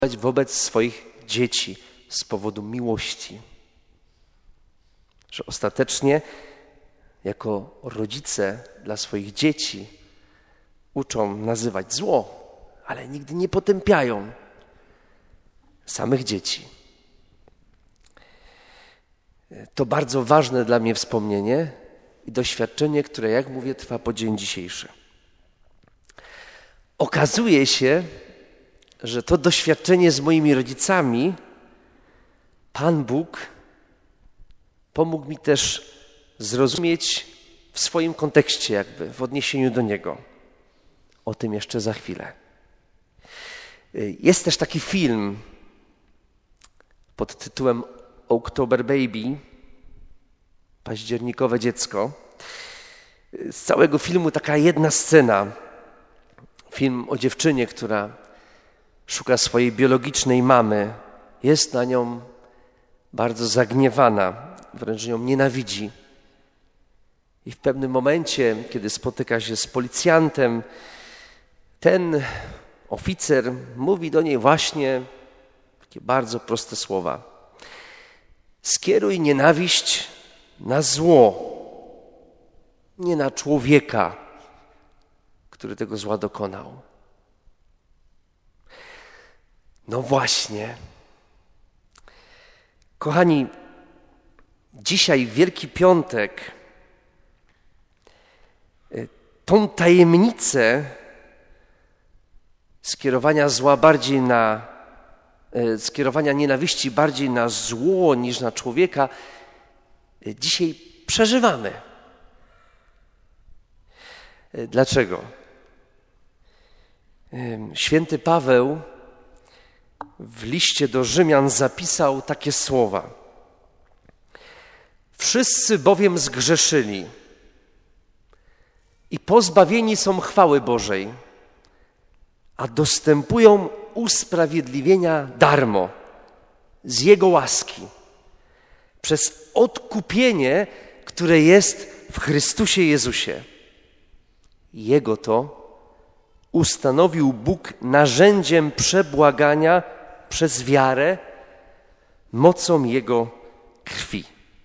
wobec swoich dzieci z powodu miłości. Że ostatecznie jako rodzice dla swoich dzieci uczą nazywać zło, ale nigdy nie potępiają samych dzieci. To bardzo ważne dla mnie wspomnienie i doświadczenie, które, jak mówię, trwa po dzień dzisiejszy. Okazuje się, że to doświadczenie z moimi rodzicami Pan Bóg pomógł mi też zrozumieć w swoim kontekście, jakby w odniesieniu do Niego. O tym jeszcze za chwilę. Jest też taki film pod tytułem October Baby, październikowe dziecko. Z całego filmu taka jedna scena. Film o dziewczynie, która szuka swojej biologicznej mamy. Jest na nią bardzo zagniewana, wręcz ją nienawidzi. I w pewnym momencie, kiedy spotyka się z policjantem, ten oficer mówi do niej właśnie takie bardzo proste słowa. Skieruj nienawiść na zło, nie na człowieka, który tego zła dokonał. No właśnie. Kochani, dzisiaj Wielki Piątek tą tajemnicę skierowania nienawiści bardziej na zło niż na człowieka dzisiaj przeżywamy. Dlaczego? Święty Paweł w liście do Rzymian zapisał takie słowa. Wszyscy bowiem zgrzeszyli i pozbawieni są chwały Bożej, a dostępują usprawiedliwienia darmo, z Jego łaski, przez odkupienie, które jest w Chrystusie Jezusie. Jego to ustanowił Bóg narzędziem przebłagania przez wiarę mocą Jego krwi.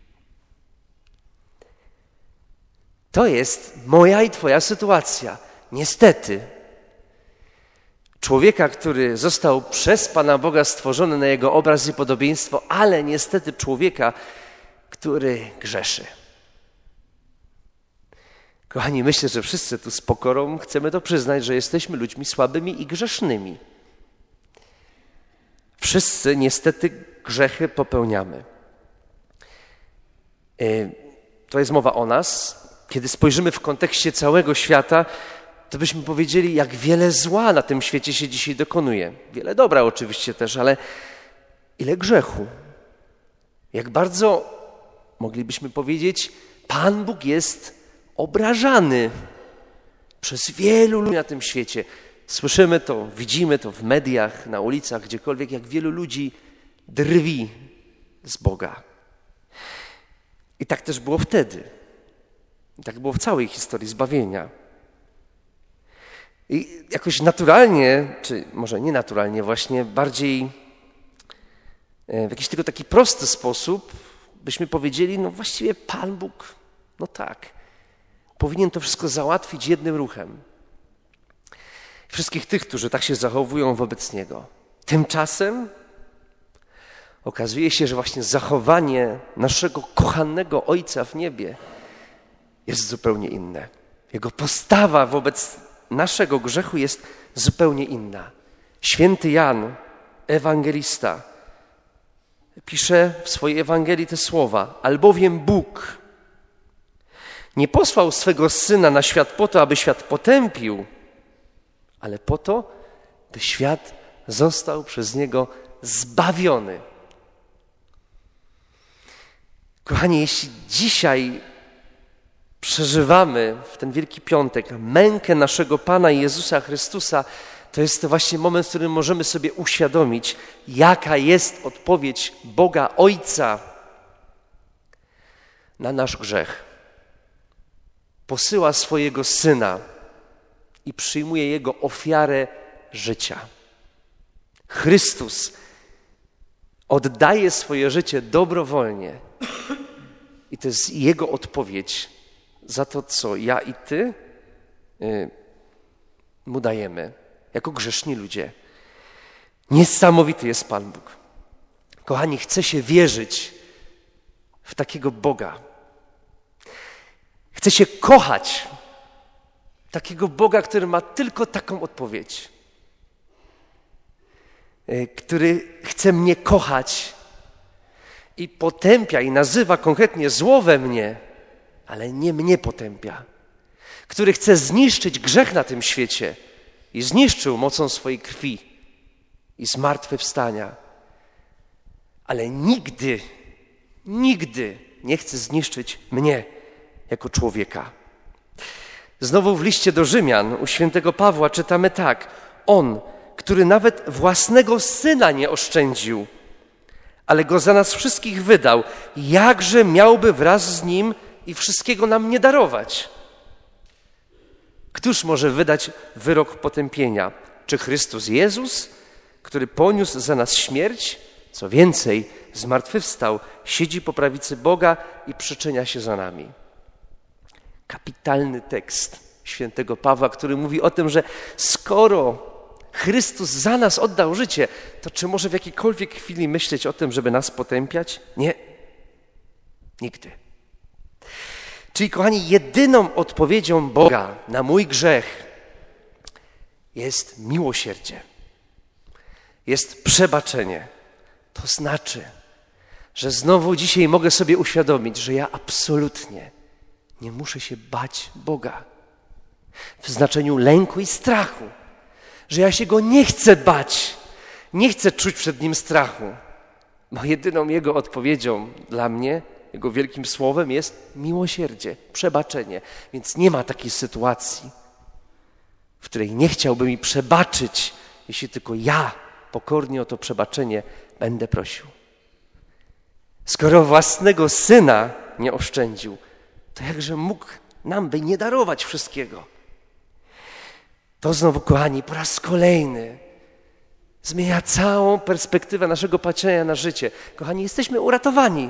To jest moja i Twoja sytuacja. Niestety. Człowieka, który został przez Pana Boga stworzony na Jego obraz i podobieństwo, ale niestety człowieka, który grzeszy. Kochani, myślę, że wszyscy tu z pokorą chcemy to przyznać, że jesteśmy ludźmi słabymi i grzesznymi. Wszyscy niestety grzechy popełniamy. To jest mowa o nas. Kiedy spojrzymy w kontekście całego świata, to byśmy powiedzieli, jak wiele zła na tym świecie się dzisiaj dokonuje. Wiele dobra oczywiście też, ale ile grzechu. Jak bardzo, moglibyśmy powiedzieć, Pan Bóg jest obrażany przez wielu ludzi na tym świecie. Słyszymy to, widzimy to w mediach, na ulicach, gdziekolwiek, jak wielu ludzi drwi z Boga. I tak też było wtedy. I tak było w całej historii zbawienia. I jakoś naturalnie, czy może nienaturalnie właśnie, bardziej w jakiś tylko taki prosty sposób byśmy powiedzieli, no właściwie Pan Bóg, no tak, powinien to wszystko załatwić jednym ruchem. Wszystkich tych, którzy tak się zachowują wobec Niego. Tymczasem okazuje się, że właśnie zachowanie naszego kochanego Ojca w niebie jest zupełnie inne. Jego postawa wobec naszego grzechu jest zupełnie inna. Święty Jan, ewangelista, pisze w swojej Ewangelii te słowa. Albowiem Bóg nie posłał swego Syna na świat po to, aby świat potępił, ale po to, by świat został przez Niego zbawiony. Kochani, jeśli dzisiaj przeżywamy w ten Wielki Piątek mękę naszego Pana Jezusa Chrystusa, to jest to właśnie moment, w którym możemy sobie uświadomić, jaka jest odpowiedź Boga Ojca na nasz grzech. Posyła swojego Syna i przyjmuje Jego ofiarę życia. Chrystus oddaje swoje życie dobrowolnie i to jest Jego odpowiedź za to, co ja i ty Mu dajemy jako grzeszni ludzie. Niesamowity jest Pan Bóg. Kochani, chce się wierzyć w takiego Boga. Chce się kochać takiego Boga, który ma tylko taką odpowiedź. Który chce mnie kochać i potępia i nazywa konkretnie zło we mnie, ale nie mnie potępia. Który chce zniszczyć grzech na tym świecie i zniszczył mocą swojej krwi i zmartwychwstania. Ale nigdy nie chce zniszczyć mnie jako człowieka. Znowu w liście do Rzymian u świętego Pawła czytamy tak. On, który nawet własnego Syna nie oszczędził, ale Go za nas wszystkich wydał, jakże miałby wraz z Nim i wszystkiego nam nie darować? Któż może wydać wyrok potępienia? Czy Chrystus Jezus, który poniósł za nas śmierć? Co więcej, zmartwychwstał, siedzi po prawicy Boga i przyczynia się za nami. Kapitalny tekst świętego Pawła, który mówi o tym, że skoro Chrystus za nas oddał życie, to czy może w jakiejkolwiek chwili myśleć o tym, żeby nas potępiać? Nie. Nigdy. Czyli, kochani, jedyną odpowiedzią Boga na mój grzech jest miłosierdzie. Jest przebaczenie. To znaczy, że znowu dzisiaj mogę sobie uświadomić, że ja absolutnie nie muszę się bać Boga. W znaczeniu lęku i strachu. Że ja się Go nie chcę bać. Nie chcę czuć przed Nim strachu. Bo jedyną Jego odpowiedzią dla mnie, Jego wielkim słowem jest miłosierdzie, przebaczenie. Więc nie ma takiej sytuacji, w której nie chciałby mi przebaczyć, jeśli tylko ja pokornie o to przebaczenie będę prosił. Skoro własnego Syna nie oszczędził, to jakże mógł nam by nie darować wszystkiego? To znowu, kochani, po raz kolejny zmienia całą perspektywę naszego patrzenia na życie. Kochani, jesteśmy uratowani.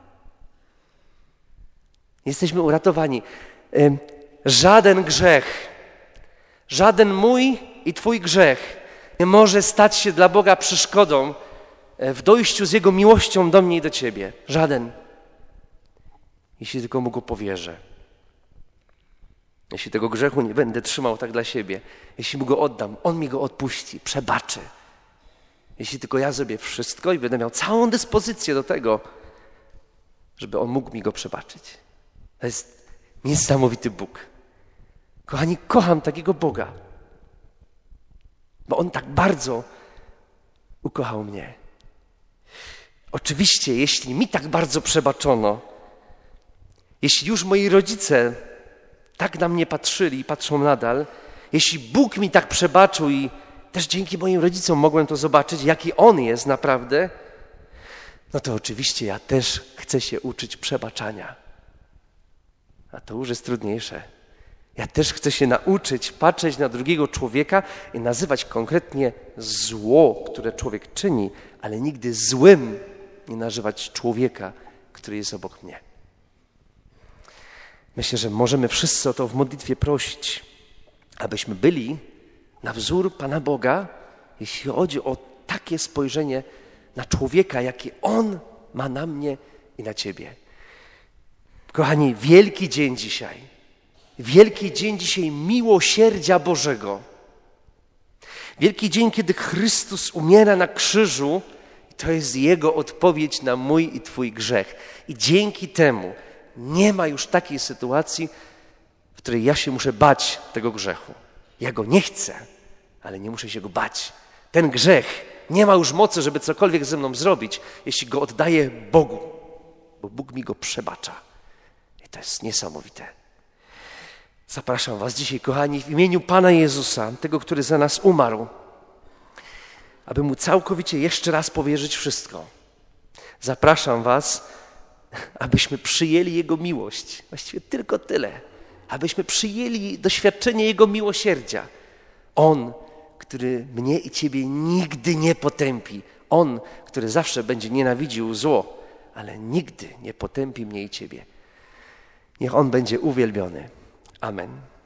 Jesteśmy uratowani. Żaden grzech, żaden mój i Twój grzech nie może stać się dla Boga przeszkodą w dojściu z Jego miłością do mnie i do Ciebie. Żaden. Jeśli tylko Mu go powierzę. Jeśli tego grzechu nie będę trzymał tak dla siebie, jeśli Mu go oddam, On mi go odpuści, przebaczy. Jeśli tylko ja zrobię wszystko i będę miał całą dyspozycję do tego, żeby On mógł mi go przebaczyć. To jest niesamowity Bóg. Kochani, kocham takiego Boga, bo On tak bardzo ukochał mnie. Oczywiście, jeśli mi tak bardzo przebaczono, jeśli już moi rodzice tak na mnie patrzyli i patrzą nadal, jeśli Bóg mi tak przebaczył i też dzięki moim rodzicom mogłem to zobaczyć, jaki On jest naprawdę, no to oczywiście ja też chcę się uczyć przebaczania. A to już jest trudniejsze. Ja też chcę się nauczyć patrzeć na drugiego człowieka i nazywać konkretnie zło, które człowiek czyni, ale nigdy złym nie nazywać człowieka, który jest obok mnie. Myślę, że możemy wszyscy o to w modlitwie prosić, abyśmy byli na wzór Pana Boga, jeśli chodzi o takie spojrzenie na człowieka, jakie On ma na mnie i na Ciebie. Kochani, wielki dzień dzisiaj. Wielki dzień dzisiaj miłosierdzia Bożego. Wielki dzień, kiedy Chrystus umiera na krzyżu i to jest Jego odpowiedź na mój i Twój grzech. I dzięki temu nie ma już takiej sytuacji, w której ja się muszę bać tego grzechu. Ja go nie chcę, ale nie muszę się go bać. Ten grzech nie ma już mocy, żeby cokolwiek ze mną zrobić, jeśli go oddaję Bogu, bo Bóg mi go przebacza. I to jest niesamowite. Zapraszam was dzisiaj, kochani, w imieniu Pana Jezusa, tego, który za nas umarł, aby Mu całkowicie jeszcze raz powierzyć wszystko. Zapraszam was, abyśmy przyjęli Jego miłość. Właściwie tylko tyle. Abyśmy przyjęli doświadczenie Jego miłosierdzia. On który mnie i ciebie nigdy nie potępi. On, który zawsze będzie nienawidził zło, ale nigdy nie potępi mnie i ciebie. Niech On będzie uwielbiony. Amen.